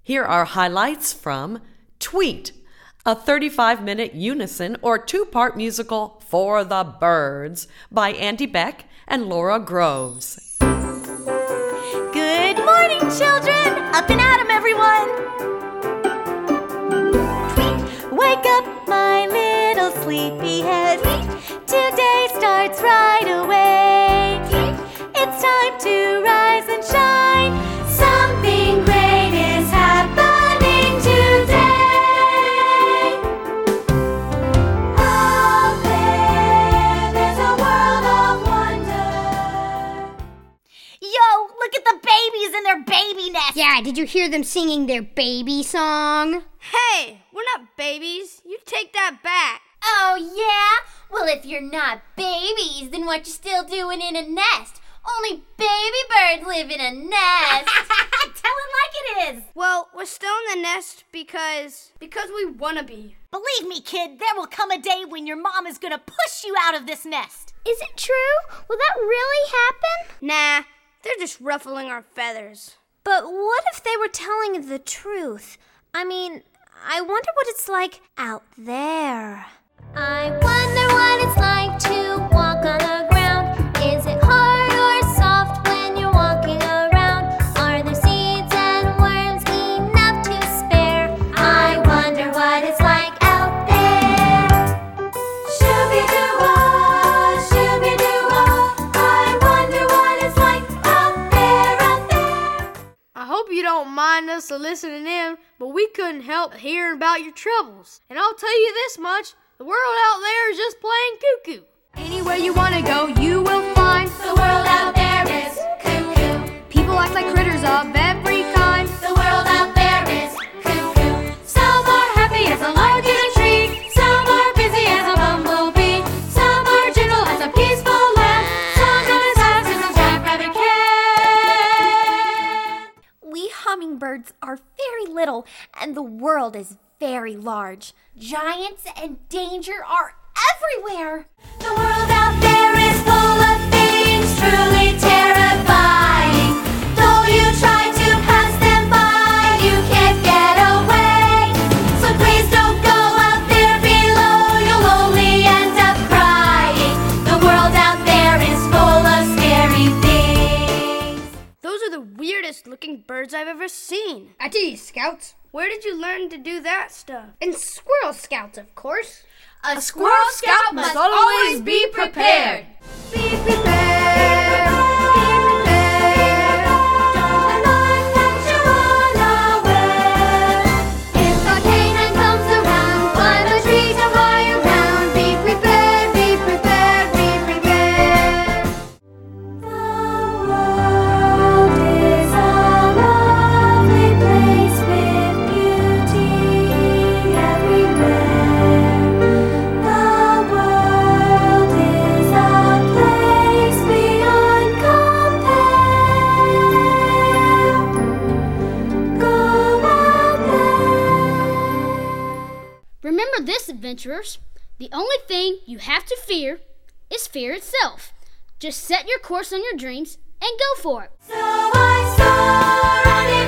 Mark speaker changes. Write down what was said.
Speaker 1: Here are highlights from Tweet, a 35-minute unison or two-part musical for the birds by Andy Beck and Laura Groves.
Speaker 2: Good morning, children! Up and at 'em, everyone! Tweet, wake up, my little sleepyhead. Tweet, today starts right away. Tweet, it's time to rise and shine. Something great is happening today. Out there, there's a world of wonder. Yo, look at the babies in their baby nest.
Speaker 3: Yeah, did you hear them singing their baby song?
Speaker 4: Hey, we're not babies. You take that back.
Speaker 2: Oh, yeah? Well, if you're not babies, then what you still doing in a nest? Only baby birds live in a nest. Tell it like it is.
Speaker 4: Well, we're still in the nest because we want to be.
Speaker 2: Believe me, kid, there will come a day when your mom is going to push you out of this nest.
Speaker 3: Is it true? Will that really happen?
Speaker 4: Nah, they're just ruffling our feathers.
Speaker 3: But what if they were telling the truth? I mean, I wonder what it's like out there. I wonder what it's like to walk on the ground. Is it hard or soft when you're walking around? Are there seeds and worms enough to spare? I wonder what it's like out there. Shooby-doo-wah, shooby-doo-wah. I wonder what it's like out there.
Speaker 4: I hope you don't mind us listening in, but we couldn't help hearing about your troubles. And I'll tell you this much, the world out there is just plain cuckoo. Anywhere you want to go, you will find
Speaker 2: The world out there is cuckoo.
Speaker 4: people act like critters of every kind.
Speaker 2: The world out there is cuckoo. Some are happy as a lark in a tree. Some are busy as a bumblebee. Some are gentle as a peaceful lamb. Some not as fast as a jackrabbit can. We hummingbirds are very little, and the world is very large. Giants and danger are everywhere. The world out there is full of things truly terrifying. Though you try to pass them by, you can't get away. So please don't go out there below, you'll only end up crying. The world out there is full of scary things.
Speaker 4: Those are the weirdest looking birds I've ever seen.
Speaker 3: I tell you, Scouts.
Speaker 4: Where did you learn to do that stuff?
Speaker 3: And Squirrel Scouts, of course.
Speaker 2: A Squirrel Scout must always be prepared.
Speaker 4: Be prepared.
Speaker 2: Don't let that you're unaware. If a canine comes around, climb a tree to higher ground. Be prepared, be prepared, be prepared. The world is a lovely place with beauty everywhere. The world is a place beyond compare. Go out there.
Speaker 3: Remember this, adventurers. The only thing you have to fear is fear itself. Just set your course on your dreams and go for it.
Speaker 2: So I soar on